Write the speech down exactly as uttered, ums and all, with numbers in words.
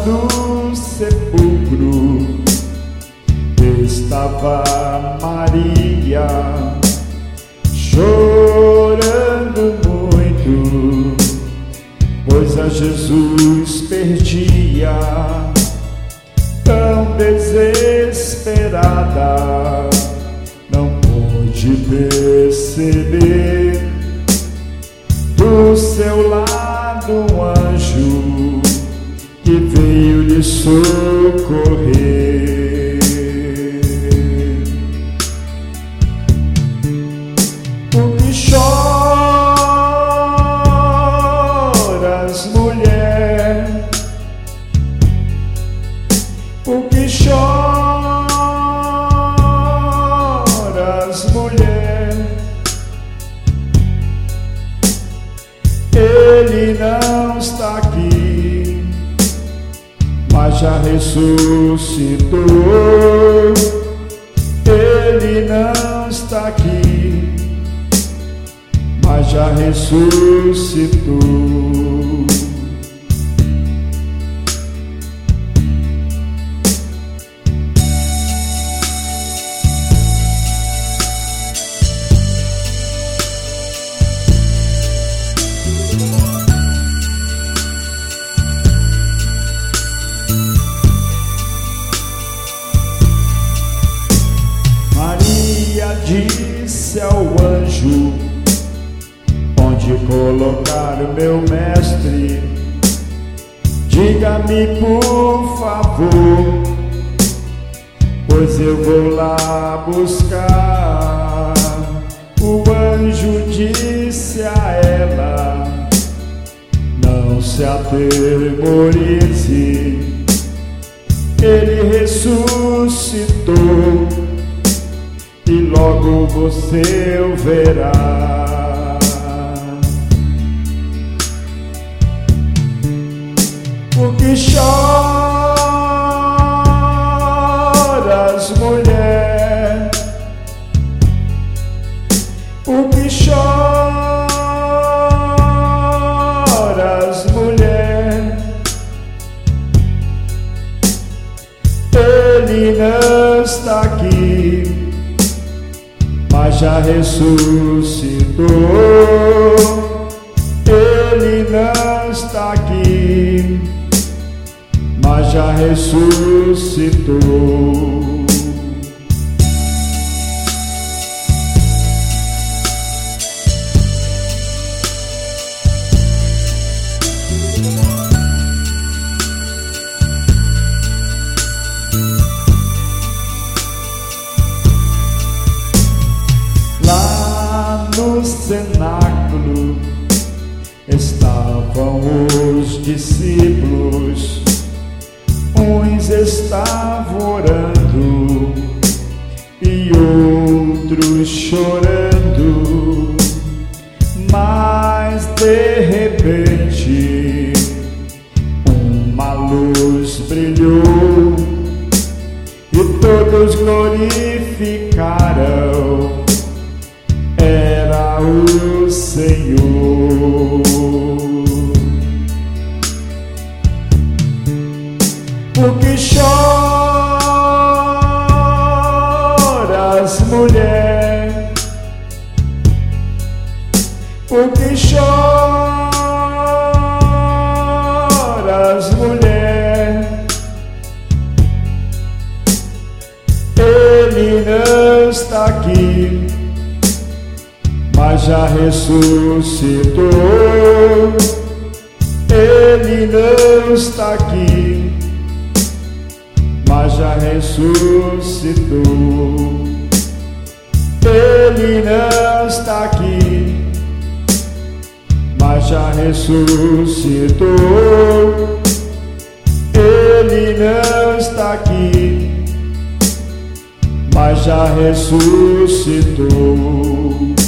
do sepulcro estava Maria, chorando muito, pois a Jesus perdia. Tão desesperada, não pôde perceber do seu lado um anjo que veio lhe socorrer. O que choras, mulher? O que choras, mulher? Ele não está aqui, mas já ressuscitou. Ele não está aqui, mas já ressuscitou. Maria disse ao anjo: onde colocar o meu mestre? Diga-me, por favor, pois eu vou lá buscar. O anjo disse a ela: não se atemorize, ele ressuscitou e logo você o verá. O que choras, mulher? O que choras, mulher? Ele não está aqui, mas já ressuscitou. Ele não está aqui, mas já ressuscitou. No cenáculo estavam os discípulos, uns estavam orando e outros chorando, mas de repente uma luz brilhou e todos glorificaram. Era o Senhor. O que choras, mulher? O que choras, mulher? Ele não está aqui, mas já ressuscitou. Ele não está aqui, mas já ressuscitou. Ele não está aqui, mas já ressuscitou. Ele não está aqui, mas já ressuscitou.